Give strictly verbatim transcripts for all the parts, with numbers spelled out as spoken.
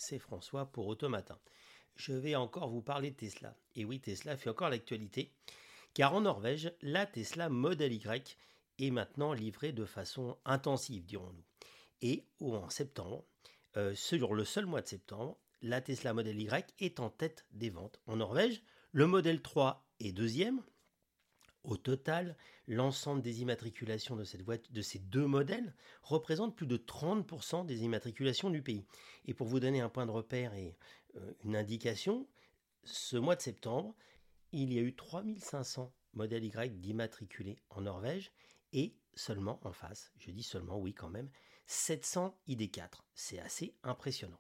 c'est François pour Automatin. Je vais encore vous parler de Tesla. Et oui, Tesla fait encore l'actualité, car en Norvège, la Tesla Model Y est maintenant livrée de façon intensive, dirons-nous. Et en septembre, euh, sur le seul mois de septembre, la Tesla Model Y est en tête des ventes en Norvège. Le Model trois est deuxième. Au total, l'ensemble des immatriculations de, cette voiture, de ces deux modèles représente plus de trente pour cent des immatriculations du pays. Et pour vous donner un point de repère et euh, une indication, ce mois de septembre, il y a eu trois mille cinq cents modèles Y d'immatriculés en Norvège et seulement en face, je dis seulement, oui quand même, sept cents I D quatre. C'est assez impressionnant.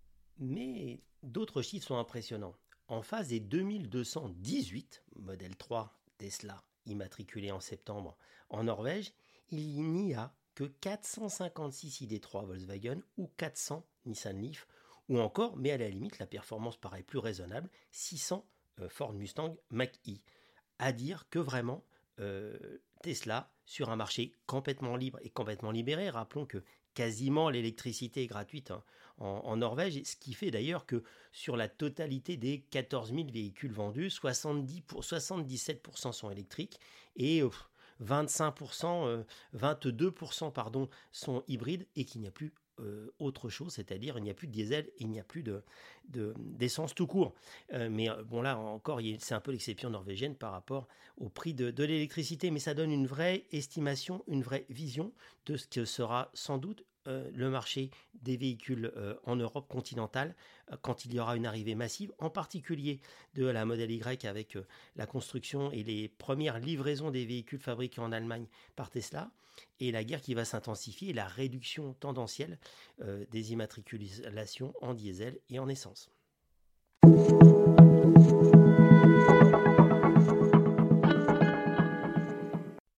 Mais d'autres chiffres sont impressionnants. En face des deux mille deux cent dix-huit modèle trois Tesla immatriculés en septembre en Norvège, il n'y a que quatre cent cinquante-six I D trois Volkswagen ou quatre cents Nissan Leaf, ou encore, mais à la limite, la performance paraît plus raisonnable, six cents euh, Ford Mustang Mach-E. À dire que vraiment, euh, Tesla, sur un marché complètement libre et complètement libéré, rappelons que quasiment l'électricité est gratuite hein, en, en Norvège, ce qui fait d'ailleurs que sur la totalité des quatorze mille véhicules vendus, soixante-dix pour, soixante-dix-sept pour cent sont électriques et euh, vingt-cinq pour cent, euh, vingt-deux pour cent pardon, sont hybrides et qu'il n'y a plus euh, autre chose, c'est-à-dire il n'y a plus de diesel et il n'y a plus de, de, d'essence tout court. Euh, mais euh, bon là encore, c'est un peu l'exception norvégienne par rapport au prix de, de l'électricité, mais ça donne une vraie estimation, une vraie vision de ce que sera sans doute euh, le marché des véhicules euh, en Europe continentale euh, quand il y aura une arrivée massive, en particulier de la Model Y avec euh, la construction et les premières livraisons des véhicules fabriqués en Allemagne par Tesla, et la guerre qui va s'intensifier et la réduction tendancielle euh, des immatriculations en diesel et en essence.